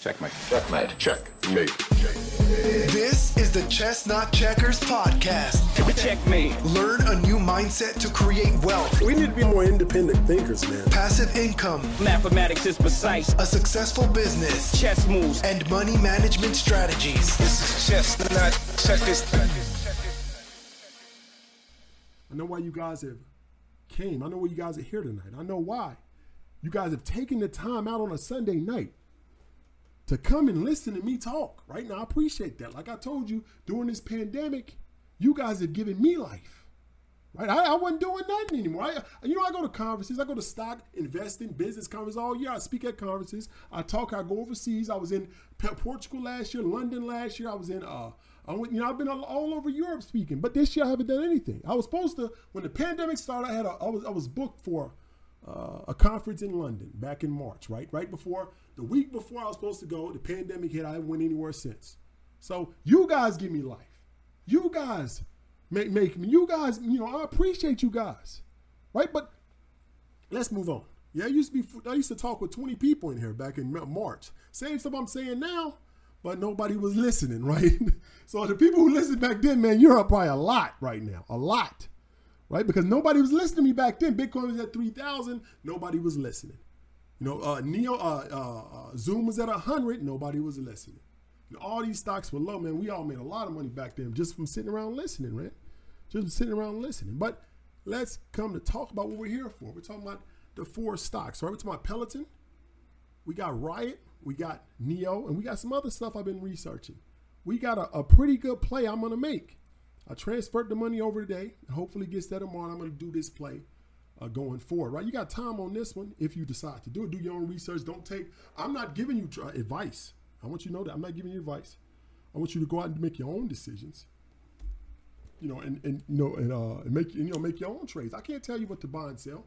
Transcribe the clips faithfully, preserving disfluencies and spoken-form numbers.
Checkmate. Checkmate. Checkmate. This is the Chess Not Checkers podcast. Checkmate. Learn a new mindset to create wealth. We need to be more independent thinkers, man. Passive income. Mathematics is precise. A successful business. Chess moves. And money management strategies. This is Chess Not Checkers. I know why you guys have came. I know why you guys are here tonight. I know why. You guys have taken the time out on a Sunday night to come and listen to me talk, right? Now, I appreciate that. Like I told you, during this pandemic, you guys have given me life, right? I, I wasn't doing nothing anymore. I, you know, I go to conferences. I go to stock, investing, business conferences all year. I speak at conferences. I talk. I go overseas. I was in Portugal last year, London last year. I was in, uh, I went, you know, I've been all, all over Europe speaking. But this year, I haven't done anything. I was supposed to, when the pandemic started, I had a, I was, I was booked for uh, a conference in London back in March, right? Right before. The week before I was supposed to go, the pandemic hit. I haven't went anywhere since. So you guys give me life. You guys make, make me. You guys, you know, I appreciate you guys, right? But let's move on. Yeah, I used to be. I used to talk with twenty people in here back in March. Same stuff I'm saying now, but nobody was listening, right? So the people who listened back then, man, you're up probably a lot right now, a lot, right? Because nobody was listening to me back then. Bitcoin was at three thousand. Nobody was listening. You know, uh, Neo, uh, uh, uh, Zoom was at one hundred. Nobody was listening. You know, all these stocks were low, man. We all made a lot of money back then just from sitting around listening, man. Just from sitting around listening. But let's come to talk about what we're here for. We're talking about the four stocks, right? We're talking about Peloton. We got Riot. We got Neo. And we got some other stuff I've been researching. We got a, a pretty good play I'm going to make. I transferred the money over today. Hopefully gets that tomorrow. I'm going to do this play. Uh, going forward, right? You got time on this one if you decide to do it. Do your own research. Don't take, I'm not giving you uh, advice. I want you to know that I'm not giving you advice. I want you to go out and make your own decisions. You know, and, and you know, and, uh, and make, you know, make your own trades. I can't tell you what to buy and sell.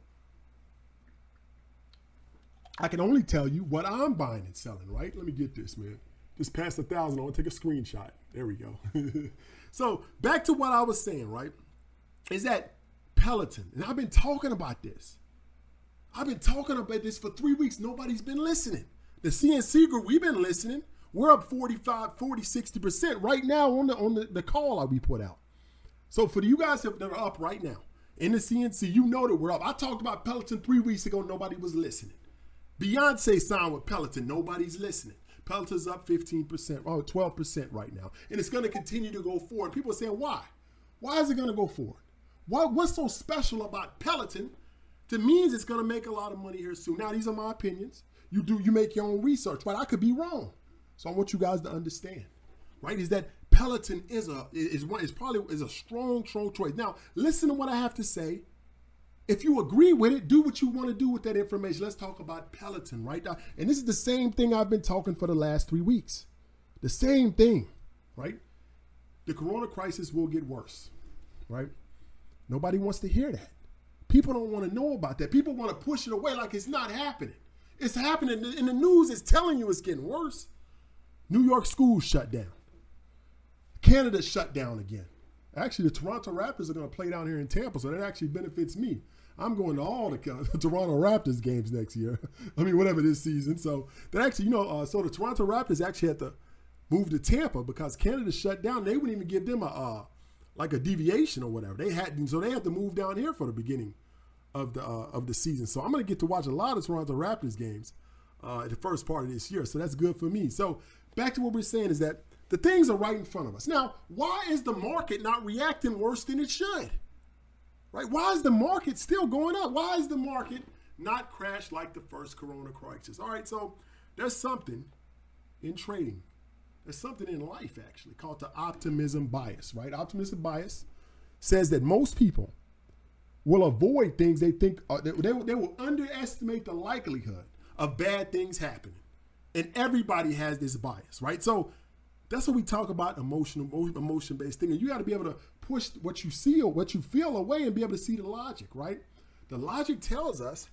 I can only tell you what I'm buying and selling, right? Let me get this, man. Just past a thousand. I want to take a screenshot. There we go. So back to what I was saying, right? Is that Peloton, and I've been talking about this. I've been talking about this for three weeks. Nobody's been listening. The C N C group, we've been listening. We're up forty-five, forty, sixty percent right now on the on the, the call that we put out. So for you guys that are up right now in the C N C, you know that we're up. I talked about Peloton three weeks ago. Nobody was listening. Beyonce signed with Peloton. Nobody's listening. Peloton's up fifteen percent, oh, twelve percent right now. And it's going to continue to go forward. People are saying, why? Why is it going to go forward? What, what's so special about Peloton to means it's going to make a lot of money here soon? Now, these are my opinions. You do, you make your own research, right? I could be wrong. So I want you guys to understand, right? Is that Peloton is a is one is probably is a strong, strong choice. Now, listen to what I have to say. If you agree with it, do what you want to do with that information. Let's talk about Peloton, right? Now, and this is the same thing I've been talking for the last three weeks. The same thing, right? The corona crisis will get worse, right? Nobody wants to hear that. People don't want to know about that. People want to push it away like it's not happening. It's happening. In the news, it's telling you it's getting worse. New York schools shut down. Canada shut down again. Actually, the Toronto Raptors are going to play down here in Tampa, so that actually benefits me. I'm going to all the Toronto Raptors games next year. I mean, whatever this season. So that actually, you know, uh, so the Toronto Raptors actually had to move to Tampa because Canada shut down. They wouldn't even give them a uh, like a deviation or whatever. They had, so they had to move down here for the beginning of the uh, of the season. So I'm going to get to watch a lot of Toronto Raptors games uh, the first part of this year. So that's good for me. So back to what we're saying is that the things are right in front of us. Now, why is the market not reacting worse than it should? Right? Why is the market still going up? Why is the market not crashed like the first corona crisis? All right, so there's something in trading. There's something in life, actually, called the optimism bias, right? Optimism bias says that most people will avoid things they think, uh, they, they, they will underestimate the likelihood of bad things happening. And everybody has this bias, right? So that's what we talk about, emotional, emotion-based thinking. You got to be able to push what you see or what you feel away and be able to see the logic, right? The logic tells us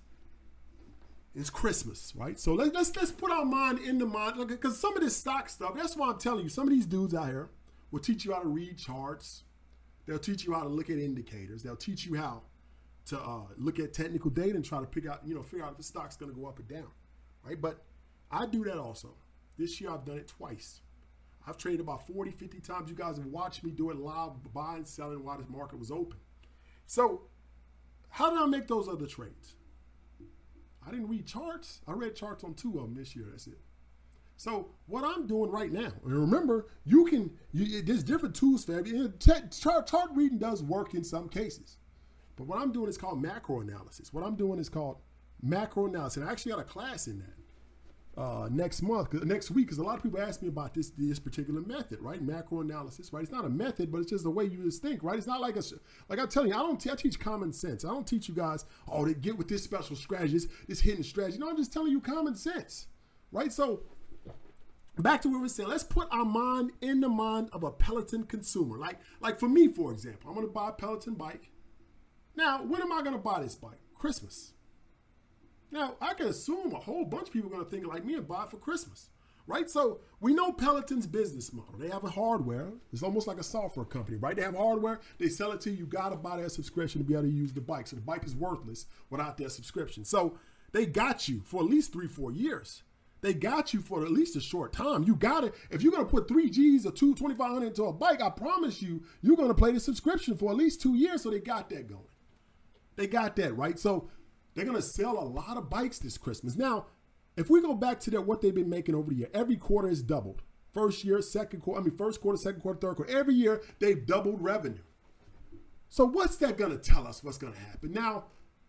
it's Christmas, right? So let's let's, let's put our mind in the mind, because some of this stock stuff, that's why I'm telling you, some of these dudes out here will teach you how to read charts. They'll teach you how to look at indicators. They'll teach you how to uh, look at technical data and try to pick out, you know, figure out if the stock's going to go up or down, right? But I do that also. This year I've done it twice. I've traded about forty, fifty times. You guys have watched me do it live, buying, selling while this market was open. So how did I make those other trades? I didn't read charts. I read charts on two of them this year. That's it. So what I'm doing right now, and remember, you can, you, there's different tools for every, chart, chart reading does work in some cases. But what I'm doing is called macro analysis. What I'm doing is called macro analysis. And I actually got a class in that. Uh, next month, next week, because a lot of people ask me about this this particular method, right? Macro analysis, right? It's not a method, but it's just the way you just think, right? It's not like a, like I'm telling you, I don't te- I teach common sense. I don't teach you guys, oh, they get with this special strategy, this, this hidden strategy. No, I'm just telling you common sense, right? So back to what we're saying, let's put our mind in the mind of a Peloton consumer. Like, like for me, for example, I'm going to buy a Peloton bike. Now, when am I going to buy this bike? Christmas. Now, I can assume a whole bunch of people are going to think like me and buy it for Christmas, right? So we know Peloton's business model. They have a hardware. It's almost like a software company, right? They have hardware. They sell it to you. You got to buy their subscription to be able to use the bike. So the bike is worthless without their subscription. So they got you for at least three, four years. They got you for at least a short time. You got it. If you're going to put three G's or two, twenty-five hundred into a bike, I promise you, you're going to play the subscription for at least two years. So they got that going. They got that, right? So they're going to sell a lot of bikes this Christmas. Now, if we go back to their, what they've been making over the year, every quarter is doubled. First year, second quarter, I mean, first quarter, second quarter, third quarter. Every year, they've doubled revenue. So what's that going to tell us what's going to happen? Now,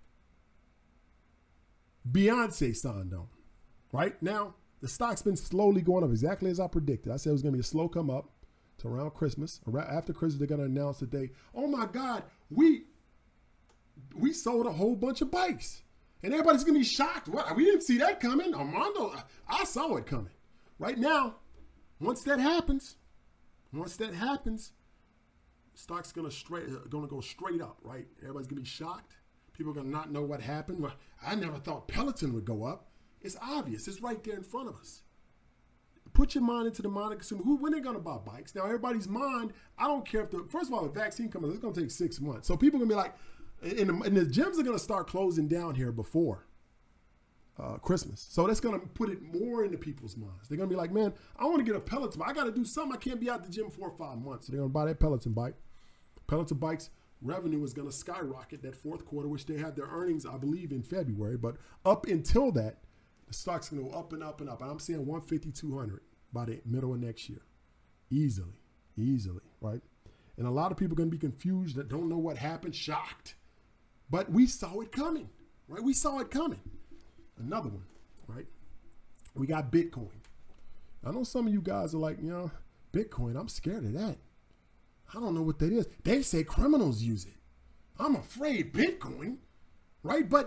Beyonce signed on, right? Now, the stock's been slowly going up exactly as I predicted. I said it was going to be a slow come up to around Christmas. Around, after Christmas, they're going to announce that they, oh my God, we... we sold a whole bunch of bikes. And everybody's going to be shocked. What? We didn't see that coming. Armando, I saw it coming. Right now, once that happens, once that happens, stock's going to straight, uh, going to go straight up, right? Everybody's going to be shocked. People are going to not know what happened. Well, I never thought Peloton would go up. It's obvious. It's right there in front of us. Put your mind into the mind of the consumer. Who, when they're going to buy bikes? Now, everybody's mind, I don't care if the, first of all, the vaccine comes, it's going to take six months. So people are going to be like, And the, and the gyms are going to start closing down here before uh, Christmas. So that's going to put it more into people's minds. They're going to be like, man, I want to get a Peloton. I got to do something. I can't be out the gym four or five months. So they're going to buy that Peloton bike. Peloton bikes revenue is going to skyrocket that fourth quarter, which they have their earnings, I believe, in February. But up until that, the stock's going to go up and up and up. And I'm seeing one fifty, two hundred by the middle of next year. Easily, easily, right? And a lot of people are going to be confused that don't know what happened, shocked. But we saw it coming, right? We saw it coming. Another one, right? We got Bitcoin. I know some of you guys are like, you know, Bitcoin, I'm scared of that. I don't know what that is. They say criminals use it. I'm afraid Bitcoin, right? But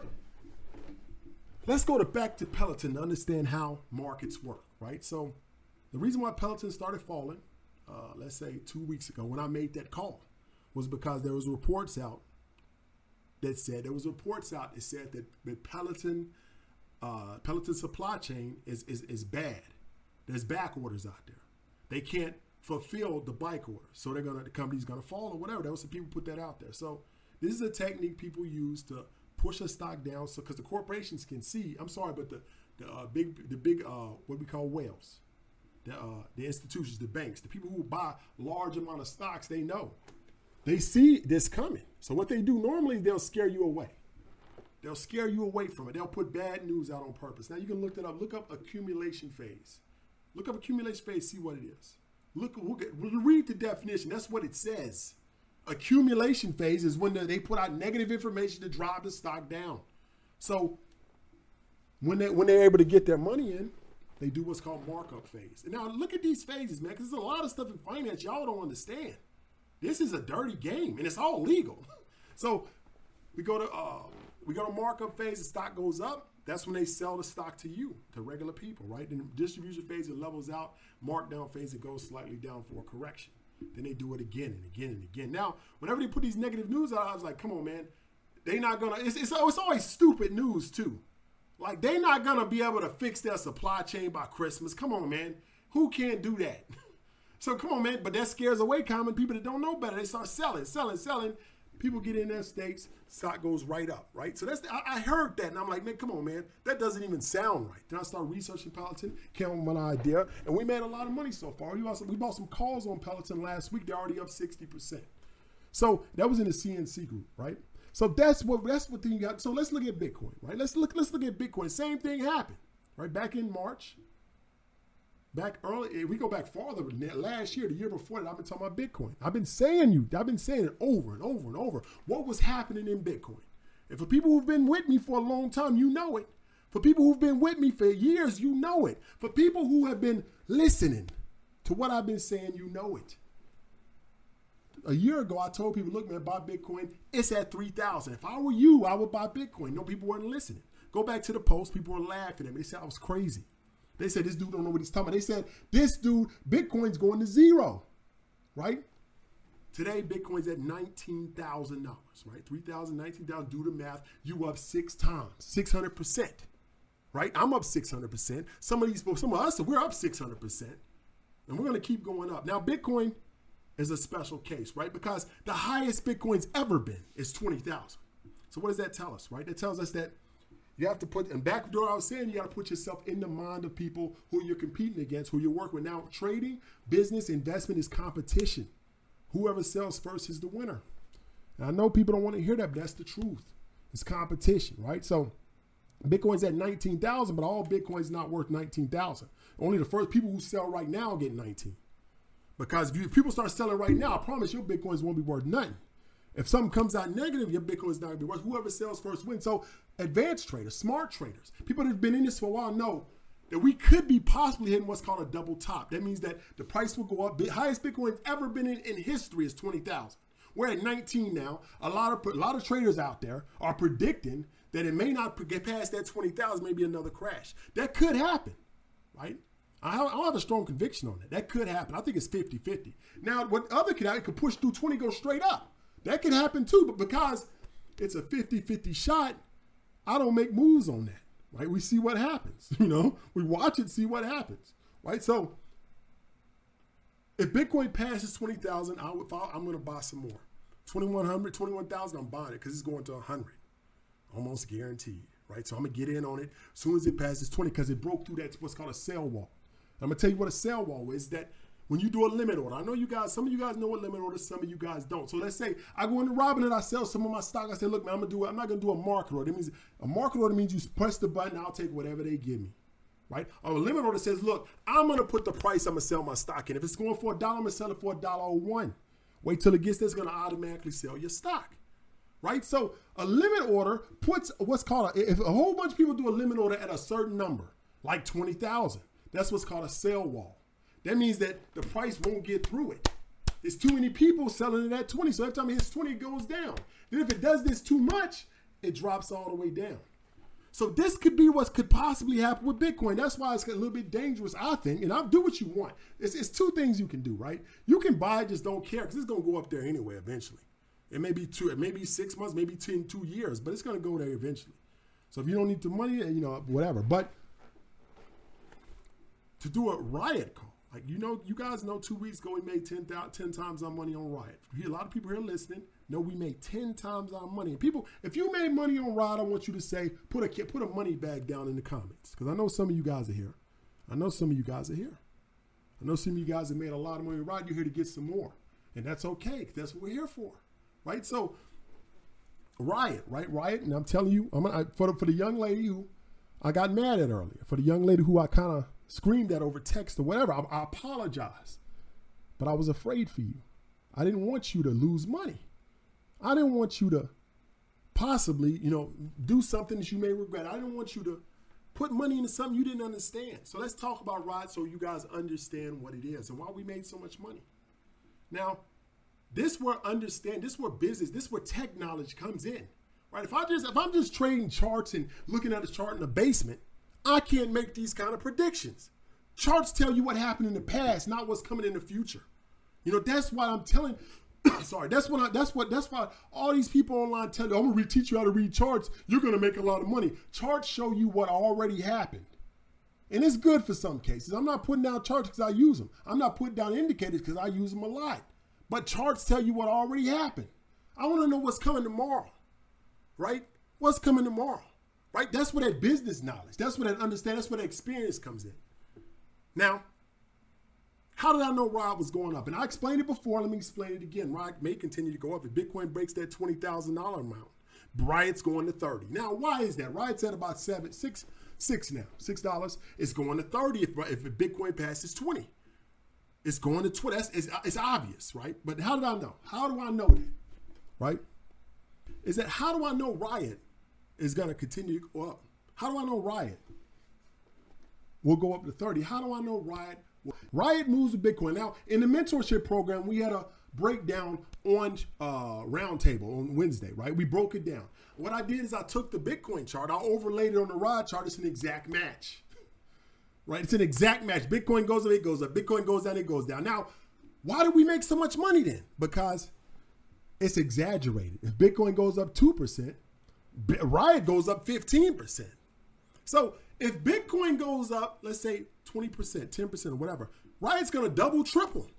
let's go to back to Peloton to understand how markets work, right? So the reason why Peloton started falling, uh, let's say two weeks ago when I made that call, was because there was reports out that said, there was reports out that said that the Peloton, uh, Peloton supply chain is, is, is bad. There's back orders out there. They can't fulfill the bike orders. So they're gonna, the company's gonna fall or whatever. There was some people put that out there. So this is a technique people use to push a stock down. So, cause the corporations can see, I'm sorry, but the, the uh, big, the big, uh, what we call whales, the, uh, the institutions, the banks, the people who buy large amount of stocks, they know. They see this coming. So what they do normally, they'll scare you away. They'll scare you away from it. They'll put bad news out on purpose. Now you can look that up. Look up accumulation phase. Look up accumulation phase, see what it is. Look, look at, read the definition. That's what it says. Accumulation phase is when they put out negative information to drive the stock down. So when, they, when they're able to get their money in, they do what's called markup phase. And now look at these phases, man, because there's a lot of stuff in finance y'all don't understand. This is a dirty game, and it's all legal. So we go to uh, we go to markup phase. The stock goes up. That's when they sell the stock to you, to regular people, right? In the distribution phase, it levels out. Markdown phase, it goes slightly down for a correction. Then they do it again and again and again. Now, whenever they put these negative news out, I was like, come on, man. They not gonna. It's it's, it's always stupid news too. Like they not gonna be able to fix their supply chain by Christmas. Come on, man. Who can't do that? So come on, man. But that scares away common people that don't know better. They start selling, selling, selling. People get in their stakes, stock goes right up, right? So that's the, I, I heard that, and I'm like, man, come on, man, that doesn't even sound right. Then I started researching Peloton, came up with an idea, and we made a lot of money so far. We bought some, we bought some calls on Peloton last week. They're already up sixty percent. So that was in the C N C group, right? So that's what that's what you got. So let's look at Bitcoin, right? Let's look let's look at Bitcoin. Same thing happened, right? Back in March, back early. We go back farther. Last year, the year before that, I've been talking about Bitcoin. I've been saying you. I've been saying it over and over and over. What was happening in Bitcoin? And for people who've been with me for a long time, you know it. For people who've been with me for years, you know it. For people who have been listening to what I've been saying, you know it. A year ago, I told people, look, man, buy Bitcoin. It's at three thousand. If I were you, I would buy Bitcoin. No, people weren't listening. Go back to the post. People were laughing at me. They said I was crazy. They said, this dude don't know what he's talking about. They said, this dude, Bitcoin's going to zero, right? Today, Bitcoin's at nineteen thousand dollars, right? three thousand, nineteen thousand, do the math. You up six times, six hundred percent, right? I'm up six hundred percent. Some of these, some of us, we're up six hundred percent. And we're going to keep going up. Now, Bitcoin is a special case, right? Because the highest Bitcoin's ever been is twenty thousand. So what does that tell us, right? That tells us that you have to put, and back to what I was saying, you got to put yourself in the mind of people who you're competing against, who you're working with. Now, trading, business, investment is competition. Whoever sells first is the winner. And I know people don't want to hear that, but that's the truth. It's competition, right? So Bitcoin's at nineteen thousand, but all Bitcoin's not worth nineteen thousand. Only the first people who sell right now get nineteen. Because if, you, if people start selling right now, I promise your Bitcoins won't be worth nothing. If something comes out negative, your Bitcoin's not going to be worth. Whoever sells first wins. So advanced traders, smart traders, people that have been in this for a while know that we could be possibly hitting what's called a double top. That means that the price will go up. The highest Bitcoin's ever been in, in history is twenty thousand. We're at nineteen now. A lot of a lot of traders out there are predicting that it may not get past that twenty thousand, maybe another crash. That could happen, right? I don't have a strong conviction on that. That could happen. I think it's fifty fifty. Now, what other could happen, it could push through twenty, go straight up. That could happen too, but because it's a fifty fifty shot, I don't make moves on that, right? We see what happens, you know? We watch it, see what happens, right? So if Bitcoin passes twenty thousand, I would, I'm going to buy some more. twenty-one hundred, twenty-one thousand, I'm buying it because it's going to one hundred, almost guaranteed, right? So I'm going to get in on it as soon as it passes twenty because it broke through that, what's called a sell wall. I'm going to tell you what a sell wall is, that when you do a limit order, I know you guys, some of you guys know what limit order, some of you guys don't. So let's say I go into Robinhood, I sell some of my stock. I say, look, man, I'm going to do it. I'm not going to do a market order. That means a market order means you press the button, I'll take whatever they give me, right? Or a limit order says, look, I'm going to put the price I'm going to sell my stock in. If it's going for a dollar, I'm going to sell it for a dollar or one. Wait till it gets there, it's going to automatically sell your stock, right? So a limit order puts what's called, a, if a whole bunch of people do a limit order at a certain number, like twenty thousand, that's what's called a sell wall. That means that the price won't get through it. There's too many people selling it at twenty. So every time it hits twenty, it goes down. Then if it does this too much, it drops all the way down. So this could be what could possibly happen with Bitcoin. That's why it's a little bit dangerous, I think. And I'll do what you want. It's, it's two things you can do, right? You can buy it, just don't care, because it's going to go up there anyway eventually. It may be two, it may be six months, maybe two, two years, but it's going to go there eventually. So if you don't need the money, you know, whatever. But to do a Riot call, like, you know, you guys know two weeks ago we made ten, ten times our money on Riot. A lot of people here listening know we made ten times our money. And people, if you made money on Riot, I want you to say, put a put a money bag down in the comments. Because I know some of you guys are here. I know some of you guys are here. I know some of you guys have made a lot of money on Riot. You're here to get some more. And that's okay, because that's what we're here for, right? So, Riot, right? Riot, and I'm telling you, I'm gonna, I, for, the, for the young lady who I got mad at earlier, for the young lady who I kind of screamed at over text or whatever, I, I apologize. But I was afraid for you. I didn't want you to lose money. I didn't want you to possibly, you know, do something that you may regret. I didn't want you to put money into something you didn't understand. So let's talk about Riot so you guys understand what it is and why we made so much money. Now, this where understand, this where business, this where tech knowledge comes in, right? If I just, if I'm just trading charts and looking at a chart in the basement, I can't make these kind of predictions. Charts tell you what happened in the past, not what's coming in the future. You know, that's why I'm telling, sorry, that's what I, that's what, that's why all these people online tell you, I'm gonna teach you how to read charts. You're gonna make a lot of money. Charts show you what already happened. And it's good for some cases. I'm not putting down charts because I use them. I'm not putting down indicators because I use them a lot. But charts tell you what already happened. I want to know what's coming tomorrow, right? What's coming tomorrow, right? That's where that business knowledge, that's where that understanding, that's where that experience comes in. Now, how did I know Riot was going up? And I explained it before. Let me explain it again. Riot may continue to go up. If Bitcoin breaks that twenty thousand dollars amount, Riot's going to thirty. Now, why is that? Riot's at about seven, six, six now. Six dollars. It's going to thirty if, if Bitcoin passes twenty. It's going to twenty. That's, it's, it's obvious, right? But how did I know? How do I know that? Right? Is that how do I know Riot is going to continue to go up? How do I know Riot will go up to thirty? How do I know Riot? Riot moves with Bitcoin. Now, in the mentorship program, we had a breakdown on uh, Roundtable on Wednesday, right? We broke it down. What I did is I took the Bitcoin chart, I overlaid it on the Riot chart. It's an exact match, right? It's an exact match. Bitcoin goes up, it goes up. Bitcoin goes down, it goes down. Now, why do we make so much money then? Because it's exaggerated. If Bitcoin goes up two percent, Riot goes up fifteen percent. So if Bitcoin goes up, let's say twenty percent, ten percent, or whatever, Riot's going to double, triple.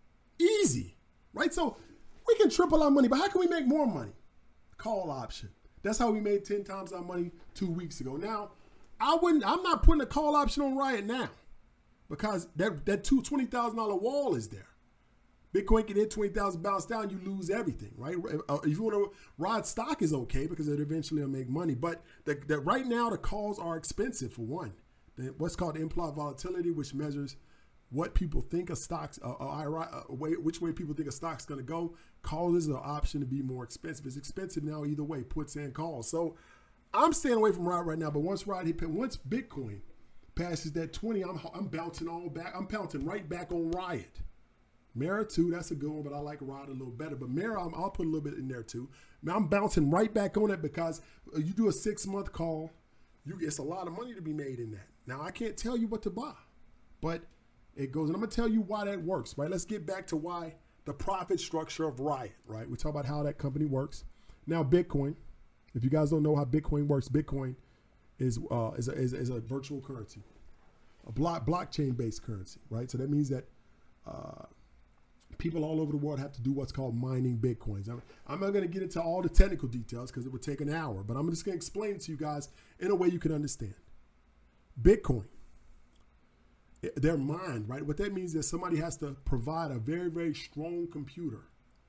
Easy, right? So we can triple our money, but how can we make more money? Call option. That's how we made ten times our money two weeks ago. Now, I wouldn't, I'm not putting a call option on Riot now because that, that twenty thousand dollars wall is there. Bitcoin can hit twenty thousand, bounce down, you lose everything, right? If you want to, Riot stock is okay because it eventually will make money. But the, the, right now, the calls are expensive for one. The, what's called implied volatility, which measures what people think a stock's, uh, uh, uh, way, which way people think a stock's going to go. Calls is an option to be more expensive. It's expensive now either way, puts and calls. So I'm staying away from Riot right now. But once Riot hit, once Bitcoin passes that twenty, I'm, I'm bouncing all back. I'm bouncing right back on Riot. Mara too, that's a good one, but I like Riot a little better. But Mara, I'll put a little bit in there too. Now I'm bouncing right back on it because you do a six-month call, you it's a lot of money to be made in that. Now I can't tell you what to buy, but it goes, and I'm gonna tell you why that works, right? Let's get back to why the profit structure of Riot, right? We talk about how that company works. Now Bitcoin, if you guys don't know how Bitcoin works, Bitcoin is uh, is, a, is, is a virtual currency, a block blockchain-based currency, right? So that means that uh, people all over the world have to do what's called mining Bitcoins. I'm, I'm not going to get into all the technical details because it would take an hour, but I'm just going to explain it to you guys in a way you can understand. Bitcoin, they're mined, right? What that means is somebody has to provide a very, very strong computer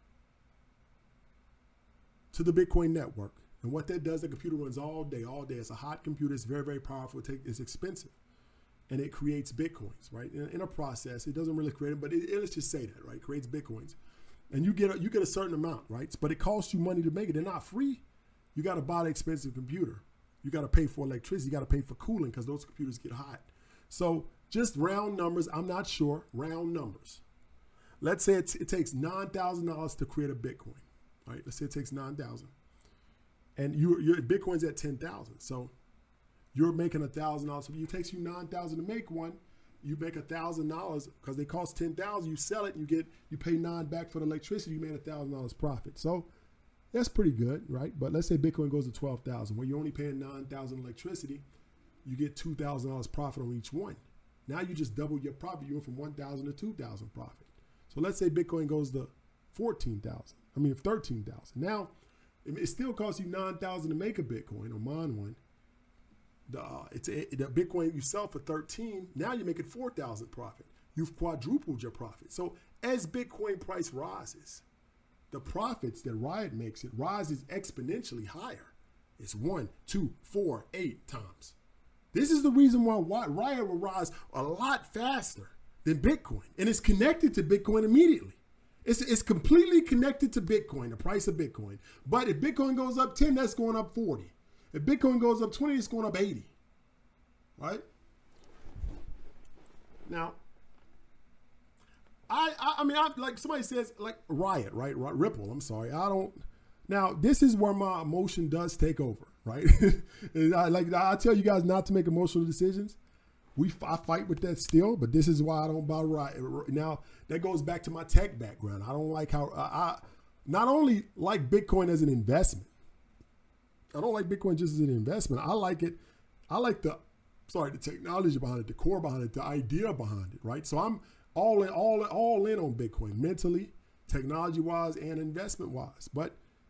to the Bitcoin network. And what that does, the computer runs all day, all day. It's a hot computer. It's very, very powerful. It's expensive. And it creates Bitcoins, right? In, in a process, it doesn't really create it, but it, it, let's just say that, right? It creates Bitcoins. And you get, a, you get a certain amount, right? But it costs you money to make it. They're not free. You got to buy the expensive computer. You got to pay for electricity. You got to pay for cooling because those computers get hot. So just round numbers, I'm not sure, round numbers. Let's say it, it takes nine thousand dollars to create a Bitcoin, right? Let's say it takes nine thousand dollars. And you, your Bitcoin's at ten thousand dollars. So you're making one thousand dollars. So it takes you nine thousand dollars to make one. You make one thousand dollars because they cost ten thousand dollars. You sell it, and you get you pay nine back for the electricity. You made one thousand dollars profit. So that's pretty good, right? But let's say Bitcoin goes to twelve thousand dollars. Where you're only paying nine thousand dollars electricity, you get two thousand dollars profit on each one. Now you just double your profit. You went from one thousand dollars to two thousand dollars profit. So let's say Bitcoin goes to fourteen thousand dollars. I mean, thirteen thousand dollars. Now, it still costs you nine thousand dollars to make a Bitcoin or mine one. The, uh, it's a, the Bitcoin you sell for thirteen, now you're making four thousand profit. You've quadrupled your profit. So as Bitcoin price rises, the profits that Riot makes, it rises exponentially higher. It's one, two, four, eight times. This is the reason why Riot will rise a lot faster than Bitcoin. And it's connected to Bitcoin immediately. It's, it's completely connected to Bitcoin, the price of Bitcoin. But if Bitcoin goes up ten, that's going up forty. If Bitcoin goes up twenty, it's going up eighty, right? Now, I, I, I mean, I, like somebody says, like Riot, right? Ripple, I'm sorry. I don't, now this is where my emotion does take over, right? I, like I tell you guys not to make emotional decisions. We, I fight with that still, but this is why I don't buy Riot. Now, that goes back to my tech background. I don't like how, I, I not only like Bitcoin as an investment, I don't like Bitcoin just as an investment. I like it. I like the, sorry, the technology behind it, the core behind it, the idea behind it, right? So I'm all in, all, all in on Bitcoin, mentally, technology-wise, and investment-wise. But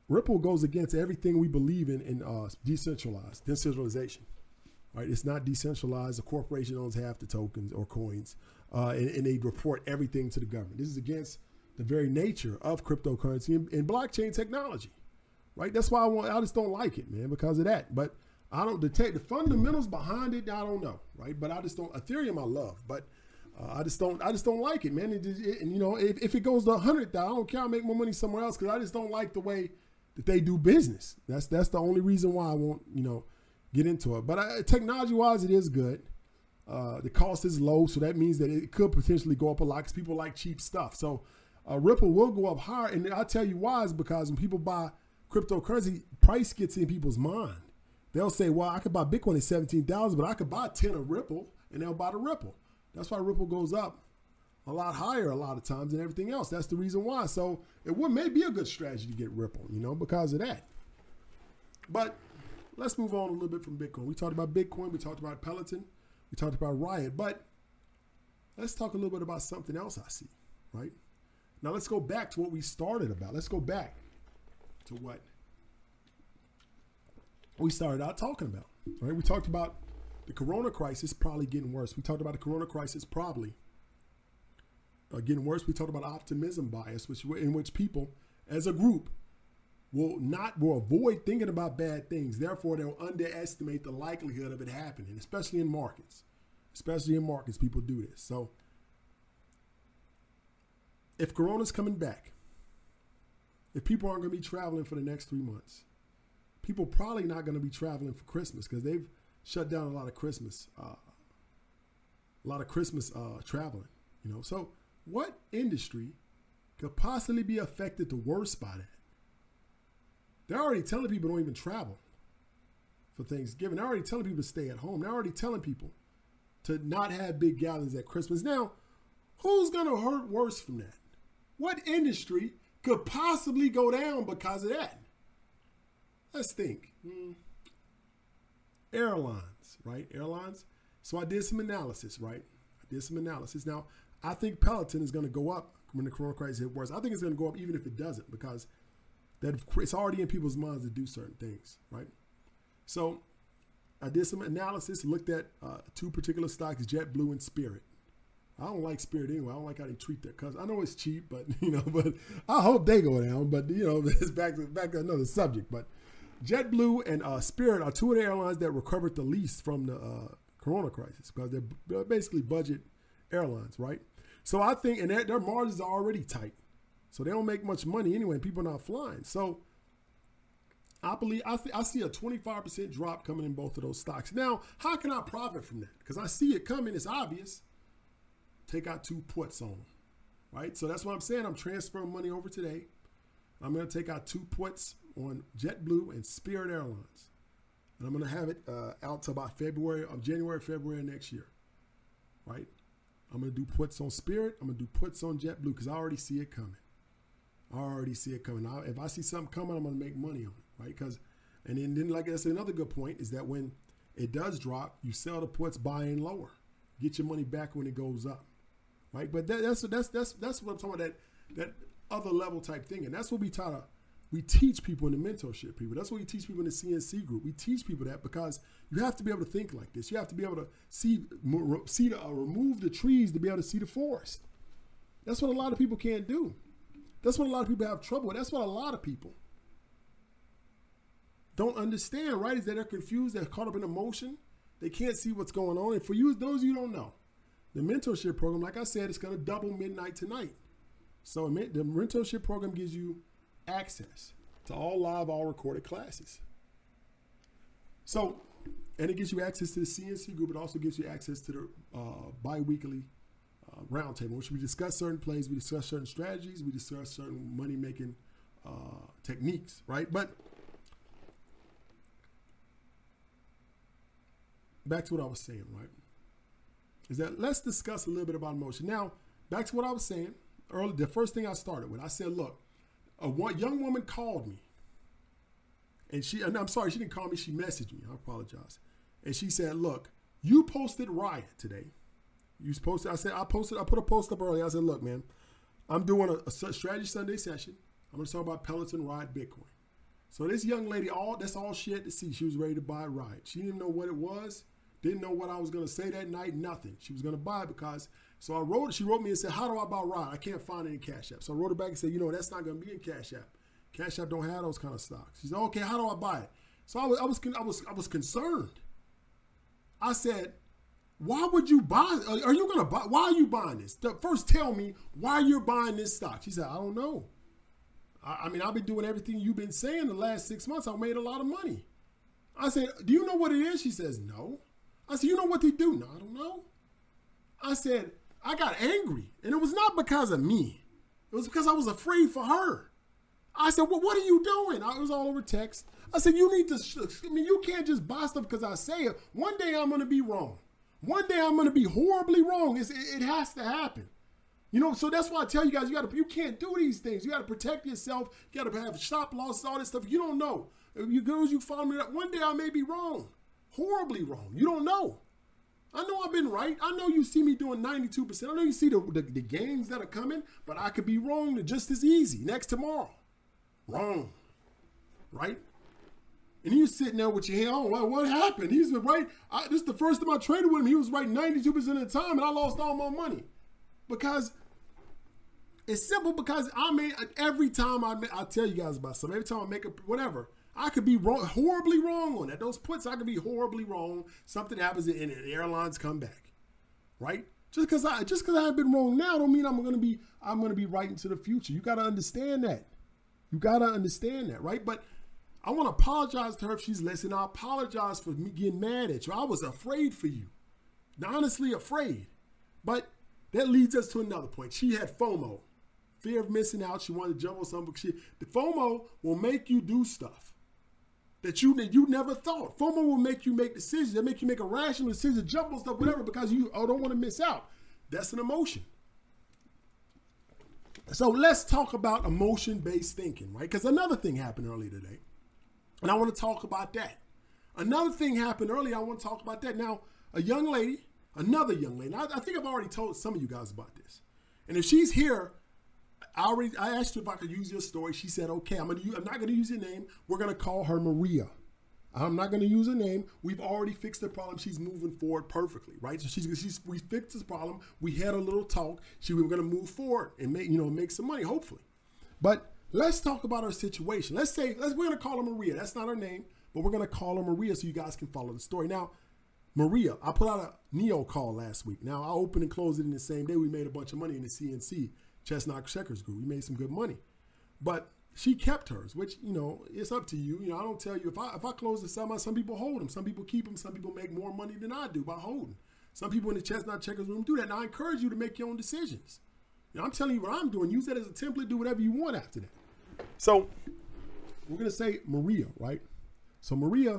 Ripple goes against everything we believe in in uh, decentralized, decentralization. Right? It's not decentralized. The corporation owns half the tokens or coins, uh, and, and they report everything to the government. This is against the very nature of cryptocurrency and, and blockchain technology. Right? That's why I want. I just don't like it, man, because of that. But I don't detect the fundamentals behind it. I don't know, right? But I just don't. Ethereum, I love, but uh, I just don't. I just don't like it, man. It, it, and you know, if, if it goes to a hundred thousand, I don't care. I make more money somewhere else because I just don't like the way that they do business. That's that's the only reason why I won't, you know, get into it. But I, technology-wise, it is good. Uh, the cost is low, so that means that it could potentially go up a lot because people like cheap stuff. So uh, Ripple will go up higher, and I'll tell you why is because when people buy cryptocurrency, price gets in people's mind. They'll say, well, I could buy Bitcoin at seventeen thousand, but I could buy ten of Ripple, and they'll buy the Ripple. That's why Ripple goes up a lot higher a lot of times than everything else. That's the reason why. So it would may be a good strategy to get Ripple, you know, because of that. But let's move on a little bit from Bitcoin. We talked about Bitcoin. We talked about Peloton. We talked about Riot. But let's talk a little bit about something else I see, right? Now let's go back to what we started about. Let's go back to what we started out talking about, right? We talked about the corona crisis probably getting worse. We talked about the corona crisis probably uh, getting worse. We talked about optimism bias, which in which people as a group will not will avoid thinking about bad things. Therefore, they'll underestimate the likelihood of it happening, especially in markets. Especially in markets, people do this. So if corona's coming back, if people aren't going to be traveling for the next three months, people probably not going to be traveling for Christmas because they've shut down a lot of Christmas, uh, a lot of Christmas uh, traveling. You know, so what industry could possibly be affected the worst by that? They're already telling people don't even travel for Thanksgiving. They're already telling people to stay at home. They're already telling people to not have big gatherings at Christmas. Now, who's going to hurt worse from that? What industry could possibly go down because of that? Let's think. Hmm. Airlines, right? Airlines. So I did some analysis, right? I did some analysis. Now, I think Peloton is going to go up when the corona crisis hit worse. I think it's going to go up even if it doesn't because that it's already in people's minds to do certain things, right? So I did some analysis, looked at uh, two particular stocks, JetBlue and Spirit. I don't like Spirit anyway. I don't like how they treat their customers. I know it's cheap, but you know, but I hope they go down. But you know, it's back to back to another subject. But JetBlue and uh, Spirit are two of the airlines that recovered the least from the uh, corona crisis because they're, they're basically budget airlines, right? So I think, and their, their margins are already tight. So they don't make much money anyway, and people are not flying. So I believe I, th- I see a twenty-five percent drop coming in both of those stocks. Now, how can I profit from that? Because I see it coming. It's obvious. Take out two puts on them, right? So that's what I'm saying. I'm transferring money over today. I'm going to take out two puts on JetBlue and Spirit Airlines. And I'm going to have it uh, out to about February, of January, February next year, right? I'm going to do puts on Spirit. I'm going to do puts on JetBlue because I already see it coming. I already see it coming. Now, if I see something coming, I'm going to make money on it, right? Because, and then, then like I said, another good point is that when it does drop, you sell the puts, buy in lower, get your money back when it goes up, right? But that, that's that's that's that's what I'm talking about, that that other level type thing, and that's what we try to we teach people in the mentorship people. That's what we teach people in the C N C group. We teach people that because you have to be able to think like this. You have to be able to see see the, uh, remove the trees to be able to see the forest. That's what a lot of people can't do. That's what a lot of people have trouble with. That's what a lot of people don't understand, right? Is that they're confused, they're caught up in emotion. They can't see what's going on. And for you, those of you who don't know, the mentorship program, like I said, it's going to double midnight tonight. So the mentorship program gives you access to all live, all recorded classes. So, and it gives you access to the C N C group. It also gives you access to the uh, bi-weekly Uh, roundtable, which we discuss certain plays, we discuss certain strategies, we discuss certain money-making uh, techniques, right? But back to what I was saying, right? Is that let's discuss a little bit about emotion. Now, back to what I was saying earlier. The first thing I started with, I said, look, a one, young woman called me, and she, and I'm sorry, she didn't call me, she messaged me. I apologize. And she said, look, you posted Riot today. You posted, I said, I posted, I put a post up earlier. I said, look, man, I'm doing a, a Strategy Sunday session. I'm going to talk about Peloton, Riot, Bitcoin. So this young lady, all that's all she had to see. She was ready to buy a ride. She didn't know what it was. Didn't know what I was going to say that night. Nothing. She was going to buy it because, so I wrote, she wrote me and said, how do I buy a ride? I can't find it in Cash App. So I wrote her back and said, you know, that's not going to be in Cash App. Cash App don't have those kind of stocks. She said, okay, how do I buy it? So I was, I was, I was, I was concerned. I said, why would you buy? Are you going to buy? Why are you buying this? First, tell me why you're buying this stock. She said, I don't know. I, I mean, I've been doing everything you've been saying the last six months. I've made a lot of money. I said, do you know what it is? She says, no. I said, you know what they do? No, I don't know. I said, I got angry. And it was not because of me. It was because I was afraid for her. I said, well, what are you doing? I was all over text. I said, you need to, I mean, you can't just buy stuff because I say it. One day I'm going to be wrong. One day I'm going to be horribly wrong. It's, it, it has to happen. You know, so that's why I tell you guys, you got to, you can't do these things. You got to protect yourself. You got to have stop losses, all this stuff. You don't know. If you girls, you follow me, one day I may be wrong. Horribly wrong. You don't know. I know I've been right. I know you see me doing ninety-two percent. I know you see the, the, the gains that are coming, but I could be wrong just as easy next tomorrow. Wrong. Right? And he was sitting there with your hand on. What, what happened? He's right. I, this is the first time I traded with him. He was right ninety-two percent of the time, and I lost all my money. Because it's simple, because I mean, every time I, I tell you guys about something, every time I make a whatever, I could be wrong, horribly wrong on that. Those puts, I could be horribly wrong. Something happens and the airlines come back, right? Just because I just because I've been wrong now don't mean I'm gonna be I'm gonna be right into the future. You gotta understand that. You gotta understand that, right? But I want to apologize to her if she's listening. I apologize for me getting mad at you. I was afraid for you, honestly afraid. But that leads us to another point. She had FOMO, fear of missing out. She wanted to jump on something. She, the FOMO will make you do stuff that you that you never thought. FOMO will make you make decisions. That make you make a rational decision, jump on stuff, whatever, because you oh, don't want to miss out. That's an emotion. So let's talk about emotion-based thinking, right? Because another thing happened earlier today, and I want to talk about that. Another thing happened earlier. I want to talk about that. Now, a young lady, another young lady. I, I think I've already told some of you guys about this. And if she's here, I already I asked her if I could use your story. She said, okay, I'm gonna use, I'm not gonna use your name. We're gonna call her Maria. I'm not gonna use her name. We've already fixed the problem. She's moving forward perfectly, right? So she's, she's we fixed this problem. We had a little talk. She we were gonna move forward and make you know make some money, hopefully. But let's talk about her situation. Let's say let's we're gonna call her Maria. That's not her name, but we're gonna call her Maria so you guys can follow the story. Now, Maria, I put out a Neo call last week. Now I opened and closed it in the same day. We made a bunch of money in the C N C. Chestnut Checkers Group. We made some good money, but she kept hers, which, you know, it's up to you. You know, I don't tell you if I if I close the sum out, some people hold them, some people keep them, some people make more money than I do by holding. Some people in the Chestnut Checkers room do that. And I encourage you to make your own decisions. You know, I'm telling you what I'm doing. Use that as a template. Do whatever you want after that. So we're gonna say Maria, right? So Maria,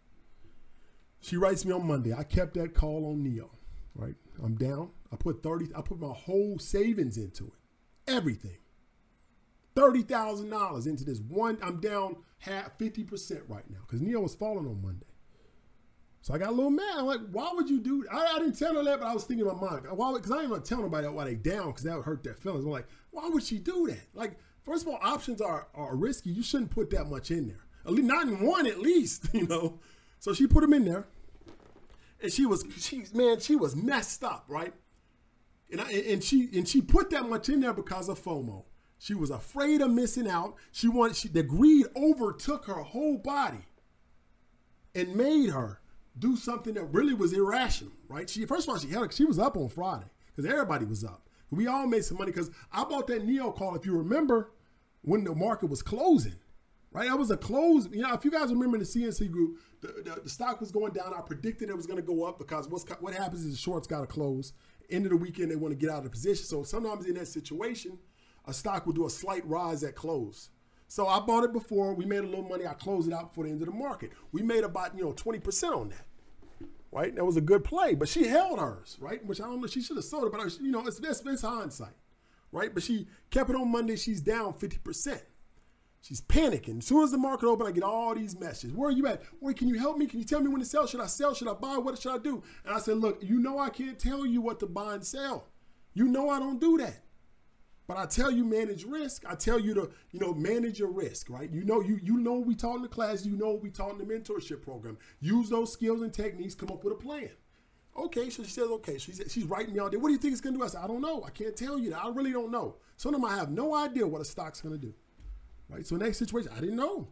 she writes me on Monday. I kept that call on Neo, right? I'm down. I put thirty. I put my whole savings into it. Everything. thirty thousand dollars into this one. I'm down half, fifty percent right now because Neo was falling on Monday. So I got a little mad. I'm like, why would you do that? I, I didn't tell her that, but I was thinking in my mind. Why? Because I didn't want to tell nobody why they down because that would hurt their feelings. I'm like, why would she do that? Like, first of all, options are, are risky. You shouldn't put that much in there. At least not in one at least, you know. So she put them in there. And she was, she, man, she was messed up, right? And, I, and she and she put that much in there because of FOMO. She was afraid of missing out. She wanted she, the greed overtook her whole body and made her do something that really was irrational, right? She first of all she had she was up on Friday because everybody was up. We all made some money because I bought that Neo call. If you remember when the market was closing, right? That was a close. You know, if you guys remember in the C N C group, the, the, the stock was going down. I predicted it was going to go up because what's what happens is the shorts got to close. End of the weekend, they want to get out of the position. So sometimes in that situation, a stock will do a slight rise at close. So I bought it before. We made a little money. I closed it out before the end of the market. We made about, you know, twenty percent on that, right? That was a good play. But she held hers, right? Which I don't know. She should have sold it, but, you know, it's, it's, it's hindsight, right? But she kept it on Monday. She's down fifty percent. She's panicking. As soon as the market opened, I get all these messages. Where are you at? Where can you help me? Can you tell me when to sell? Should I sell? Should I buy? What should I do? And I said, look, you know I can't tell you what to buy and sell. You know I don't do that. But I tell you, manage risk. I tell you to, you know, manage your risk, right? You know, you you know what we taught in the class. You know what we taught in the mentorship program. Use those skills and techniques. Come up with a plan. Okay, so she says, okay. She's she's writing me out there. What do you think it's going to do? I said, I don't know. I can't tell you that. I really don't know. Some of them I have no idea what a stock's going to do, right? So next situation, I didn't know.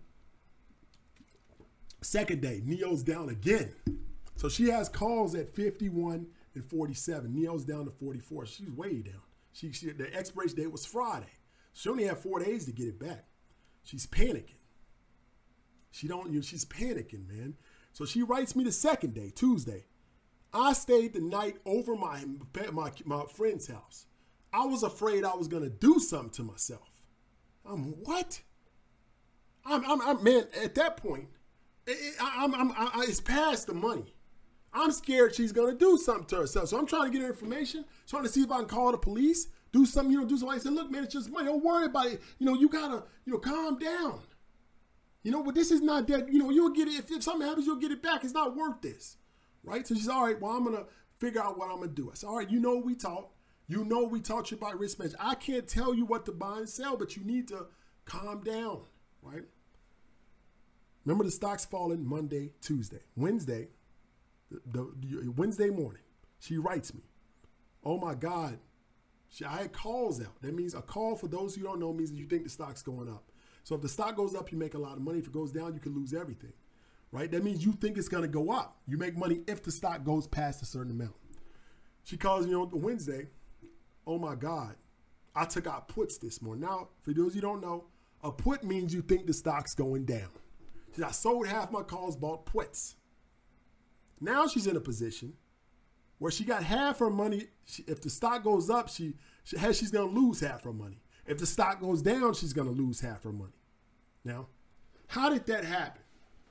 Second day, N E O's down again. So she has calls at fifty-one and forty-seven. N E O's down to forty-four. She's way down. She, she the expiration date was Friday. She only had four days to get it back. She's panicking. She don't. You know, she's panicking, man. So she writes me the second day, Tuesday. I stayed the night over my my my friend's house. I was afraid I was gonna do something to myself. I'm what? I'm I'm, I'm man. At that point, it, it, I'm I'm I, it's past the money. I'm scared she's gonna do something to herself. So I'm trying to get her information, trying to see if I can call the police, do something, you know, do something. I said, look, man, it's just money. Don't worry about it. You know, you gotta, you know, calm down. You know, but this is not that, you know, you'll get it. If, if something happens, you'll get it back. It's not worth this. Right? So she's all right, well, I'm gonna figure out what I'm gonna do. I said, all right, you know what we taught. You know we taught you about risk management. I can't tell you what to buy and sell, but you need to calm down, right? Remember the stocks falling Monday, Tuesday. Wednesday, The, the Wednesday morning, she writes me, oh my God, she, I had calls out. That means a call, for those who don't know, means that you think the stock's going up. So if the stock goes up, you make a lot of money. If it goes down, you can lose everything, right? That means you think it's going to go up. You make money if the stock goes past a certain amount. She calls me on Wednesday, oh my God, I took out puts this morning. Now, for those who don't know, a put means you think the stock's going down. She said, I sold half my calls, bought puts. Now she's in a position where she got half her money. She, if the stock goes up, she, she has, she's going to lose half her money. If the stock goes down, she's going to lose half her money. Now, how did that happen?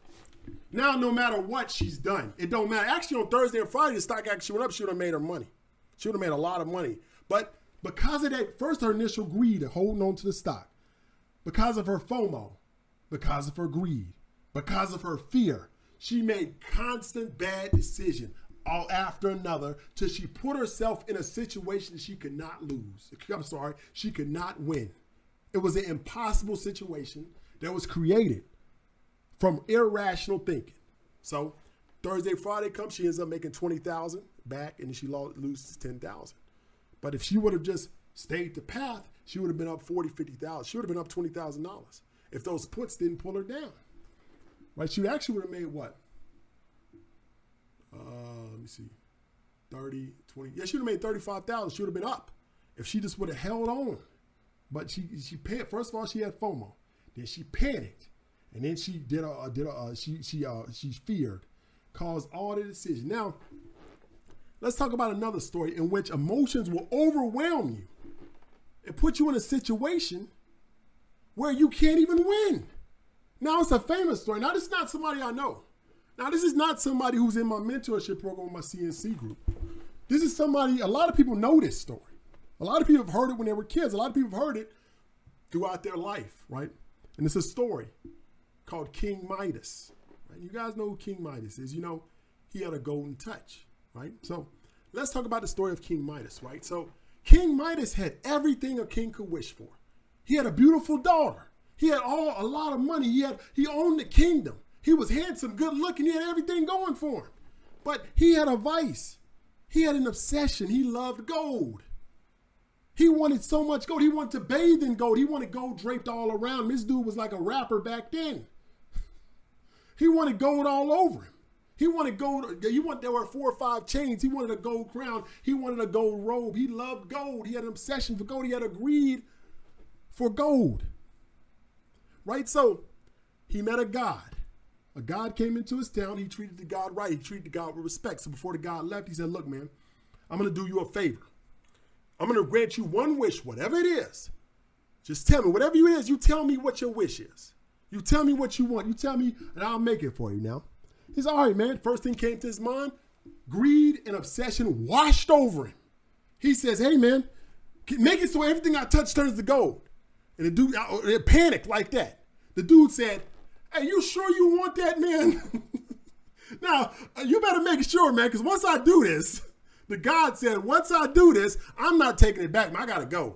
Now, no matter what she's done, it don't matter. Actually, on Thursday and Friday, the stock actually went up. She would have made her money. She would have made a lot of money. But because of that, first her initial greed of holding on to the stock, because of her FOMO, because of her greed, because of her fear, she made constant bad decisions, all after another, till she put herself in a situation she could not lose. I'm sorry, she could not win. It was an impossible situation that was created from irrational thinking. So Thursday, Friday comes, she ends up making twenty thousand dollars back, and then she loses ten thousand dollars. But if she would have just stayed the path, she would have been up forty thousand dollars, fifty thousand dollars. She would have been up twenty thousand dollars if those puts didn't pull her down. Right? She actually would have made what? Uh, let me see. thirty, twenty. Yeah, she would have made thirty-five thousand dollars. She would have been up if she just would have held on. But she she panicked. First of all, she had FOMO. Then she panicked, and then she did a did a uh, she she uh she feared, caused all the decisions. Now, let's talk about another story in which emotions will overwhelm you. It puts you in a situation where you can't even win. Now, it's a famous story. Now, this is not somebody I know. Now, this is not somebody who's in my mentorship program with my C N C group. This is somebody, a lot of people know this story. A lot of people have heard it when they were kids. A lot of people have heard it throughout their life, right? And it's a story called King Midas. Right? You guys know who King Midas is. You know, he had a golden touch, right? So let's talk about the story of King Midas, right? So King Midas had everything a king could wish for. He had a beautiful daughter. He had all a lot of money. He had he owned the kingdom. He was handsome, good looking. He had everything going for him. But he had a vice. He had an obsession. He loved gold. He wanted so much gold. He wanted to bathe in gold. He wanted gold draped all around him. This dude was like a rapper back then. He wanted gold all over him. He wanted gold. He wanted, there were four or five chains. He wanted a gold crown. He wanted a gold robe. He loved gold. He had an obsession for gold. He had a greed for gold. Right? So he met a god. A god came into his town. He treated the god right. He treated the god with respect. So before the god left, he said, look, man, I'm going to do you a favor. I'm going to grant you one wish, whatever it is. Just tell me, whatever it is, you tell me what your wish is. You tell me what you want. You tell me, and I'll make it for you now. He's all right, man. First thing came to his mind, greed and obsession washed over him. He says, hey, man, make it so everything I touch turns to gold. And the dude it panicked like that. The dude said, hey, you sure you want that, man? Now, you better make sure, man, because once I do this, the God said, once I do this, I'm not taking it back, man. I got to go.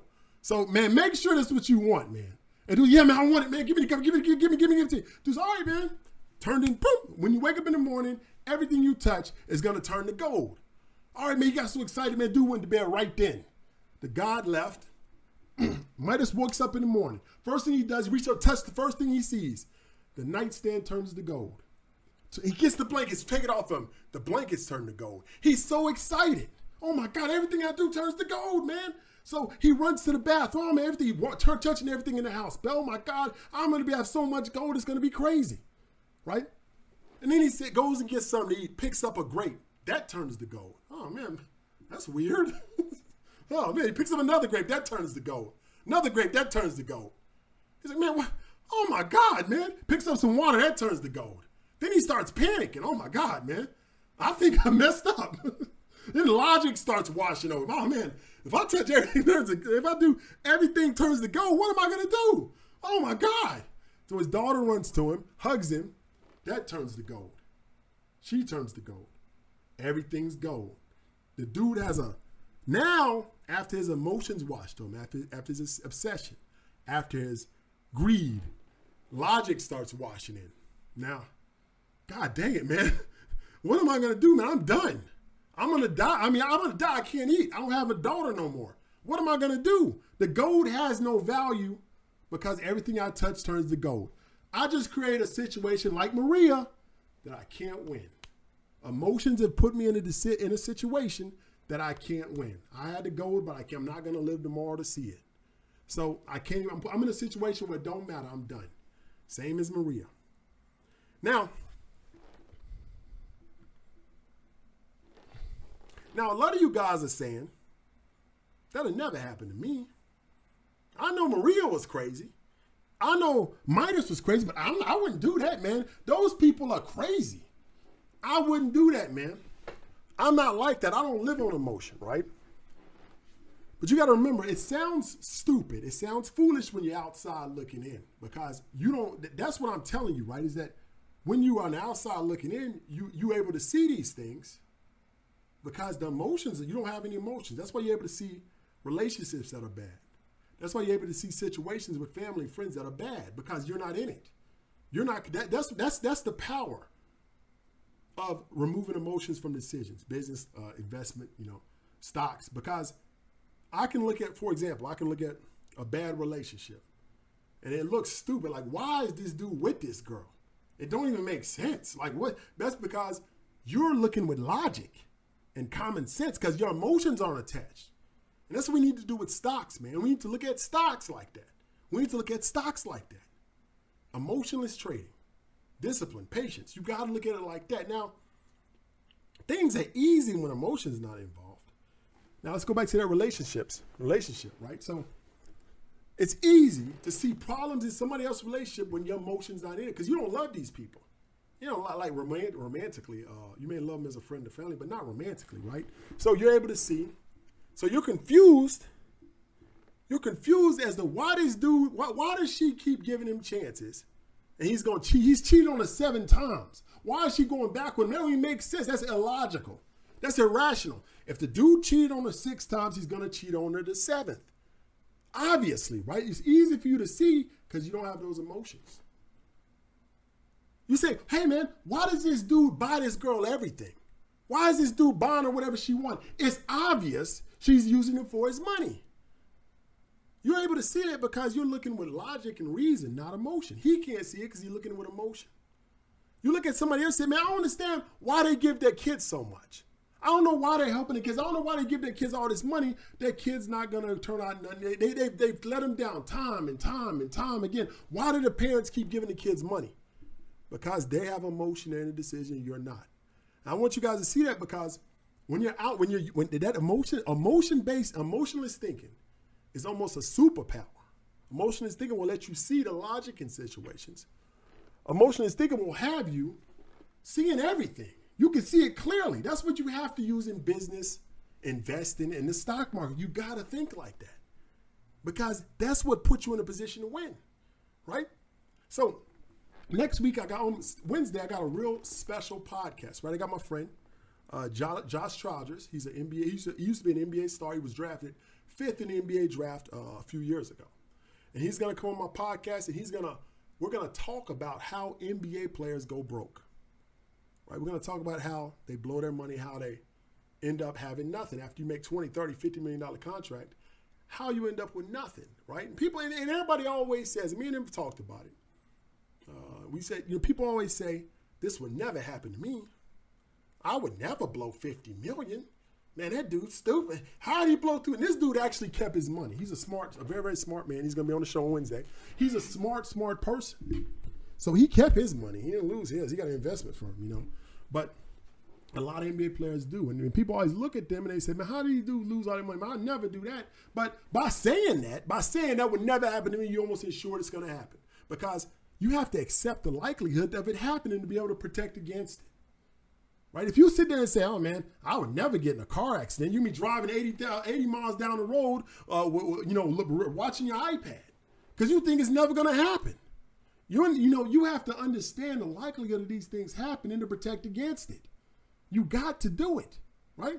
So, man, make sure that's what you want, man. And do, yeah, man, I want it, man. Give me, give me, give me, give me, give me, give me, give me. Dude's all right, man. Turned in, boom. When you wake up in the morning, everything you touch is going to turn to gold. All right, man, he got so excited, man. Dude went to bed right then. The God left. Midas wakes up in the morning. First thing he does, he reaches up, touch the first thing he sees. The nightstand turns to gold. So he gets the blankets, take it off him. The blankets turn to gold. He's so excited. Oh my God, everything I do turns to gold, man. So he runs to the bathroom, oh, man, everything, he turn, touching everything in the house. But, oh my God, I'm gonna be have so much gold, it's gonna be crazy, right? And then he sit, goes and gets something to eat, picks up a grape. That turns to gold. Oh man, that's weird. Oh man, he picks up another grape, that turns to gold. Another grape, that turns to gold. He's like, man, what? Oh my God, man. Picks up some water, that turns to gold. Then he starts panicking. Oh my God, man. I think I messed up. Then logic starts washing over. Oh man, if I touch everything, if I do everything turns to gold, what am I gonna do? Oh my God. So his daughter runs to him, hugs him. That turns to gold. She turns to gold. Everything's gold. The dude has a, now after his emotions washed him, after, after his obsession, after his greed, logic starts washing in. Now, God dang it, man. What am I going to do, man? I'm done. I'm going to die. I mean, I'm going to die. I can't eat. I don't have a daughter no more. What am I going to do? The gold has no value because everything I touch turns to gold. I just create a situation like Maria that I can't win. Emotions have put me in a, in a situation that I can't win. I had the gold, but I can, I'm not going to live tomorrow to see it. So I can't, I'm, I'm in a situation where it don't matter. I'm done. Same as Maria. Now, now a lot of you guys are saying, that'll never happen to me. I know Maria was crazy. I know Midas was crazy, but I'm, I wouldn't do that, man. Those people are crazy. I wouldn't do that, man. I'm not like that. I don't live on emotion, right? But you got to remember, it sounds stupid. It sounds foolish when you're outside looking in because you don't, that's what I'm telling you, right? Is that when you are on the outside looking in, you, you're able to see these things because the emotions, you don't have any emotions. That's why you're able to see relationships that are bad. That's why you're able to see situations with family and friends that are bad because you're not in it. You're not, that, that's, that's, that's the power of removing emotions from decisions, business, uh, investment, you know, stocks, because I can look at, for example, I can look at a bad relationship and it looks stupid. Like, why is this dude with this girl? It don't even make sense. Like what? That's because you're looking with logic and common sense because your emotions aren't attached. And that's what we need to do with stocks, man. We need to look at stocks like that. We need to look at stocks like that. Emotionless trading, discipline, patience. You got to look at it like that. Now, things are easy when emotions not involved. Now let's go back to that relationships, relationship, right? So it's easy to see problems in somebody else's relationship when your emotions not in it because you don't love these people. You know, like romantic, romantically, uh, you may love them as a friend or family, but not romantically, right? So you're able to see. So you're confused. You're confused as to why this dude, why, why does she keep giving him chances? And he's going to cheat. He's cheated on her seven times. Why is she going back with him? That don't even make sense. That's illogical. That's irrational. If the dude cheated on her six times, he's going to cheat on her the seventh. Obviously, right? It's easy for you to see because you don't have those emotions. You say, hey, man, why does this dude buy this girl everything? Why is this dude buying her whatever she wants? It's obvious she's using it for his money. You're able to see it because you're looking with logic and reason, not emotion. He can't see it because he's looking with emotion. You look at somebody else and say, man, I don't understand why they give their kids so much. I don't know why they're helping the kids. I don't know why they give their kids all this money. Their kid's not going to turn out nothing. They, they, they, they've let them down time and time and time again. Why do the parents keep giving the kids money? Because they have emotion in the decision, you're not. And I want you guys to see that because when you're out, when you're when that emotion, emotion-based, emotionless thinking is almost a superpower. Emotionless thinking will let you see the logic in situations. Emotionless thinking will have you seeing everything. You can see it clearly. That's what you have to use in business, investing, in the stock market. You got to think like that because that's what puts you in a position to win, right? So next week, I got on Wednesday, I got a real special podcast, right? I got my friend, uh, Josh Trowders. He's an N B A. He used, to, he used to be an N B A star. He was drafted fifth in the N B A draft uh, a few years ago. And he's going to come on my podcast and he's going to, we're going to talk about how N B A players go broke. Right? We're going to talk about how they blow their money, how they end up having nothing after you make twenty, thirty, fifty million dollar contract, how you end up with nothing, right? And people, and, and everybody always says, and me and him talked about it. Uh, we said, you know, people always say, this would never happen to me. I would never blow fifty million. Man, that dude's stupid. How did he blow through? And this dude actually kept his money. He's a smart, a very, very smart man. He's going to be on the show on Wednesday. He's a smart, smart person. So he kept his money. He didn't lose his. He got an investment firm, you know. But a lot of N B A players do. And, and people always look at them and they say, man, how did he do lose all that money? Man, I'll never do that. But by saying that, by saying that would never happen to me, you almost ensure it's going to happen. Because you have to accept the likelihood of it happening to be able to protect against it. Right? If you sit there and say, oh, man, I would never get in a car accident. You be driving eighty, eighty miles down the road, uh, you know, watching your iPad because you think it's never going to happen. You, you know, you have to understand the likelihood of these things happening to protect against it. You got to do it, right?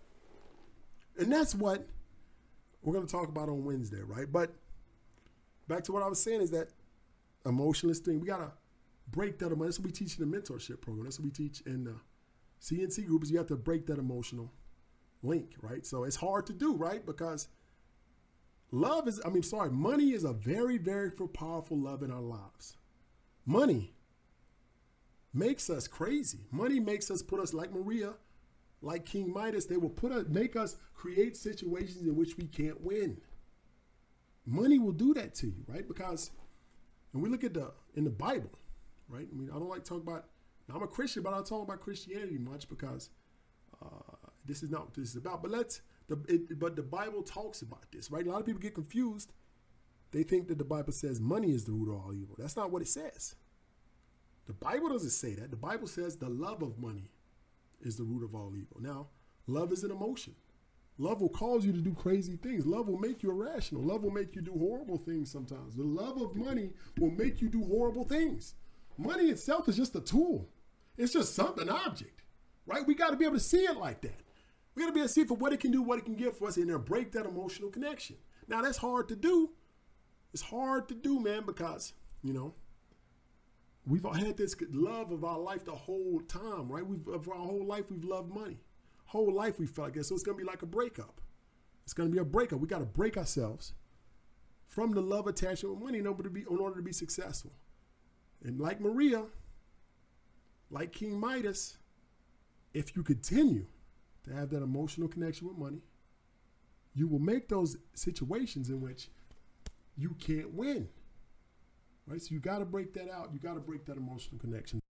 And that's what we're going to talk about on Wednesday, right? But back to what I was saying is that emotionless thing, we got to break that. That's what we teach in the mentorship program. That's what we teach in the C N C groups. You have to break that emotional link, right? So it's hard to do, right? Because love is, I mean, sorry, money is a very, very powerful love in our lives. Money makes us crazy. Money makes us put us like Maria, like King Midas. They will put us, make us create situations in which we can't win. Money will do that to you, right? Because, and we look at the, in the Bible, right? I mean, I don't like to talk about, I'm a Christian, but I don't talk about Christianity much because uh, this is not what this is about. But let's, the, it, but the Bible talks about this, right? A lot of people get confused. They think that the Bible says money is the root of all evil. That's not what it says. The Bible doesn't say that. The Bible says the love of money is the root of all evil. Now, love is an emotion. Love will cause you to do crazy things. Love will make you irrational. Love will make you do horrible things sometimes. The love of money will make you do horrible things. Money itself is just a tool. It's just something, an object, right? We got to be able to see it like that. We got to be able to see it for what it can do, what it can give for us, and then break that emotional connection. Now, that's hard to do. It's hard to do, man, because, you know, we've had this love of our life the whole time, right? We've, for our whole life, we've loved money. Whole life we felt like that. So it's going to be like a breakup. It's going to be a breakup. We got to break ourselves from the love attachment with money in order to be, in order to be successful. And like Maria, like King Midas, if you continue to have that emotional connection with money, you will make those situations in which you can't win. Right? So you got to break that out. You got to break that emotional connection.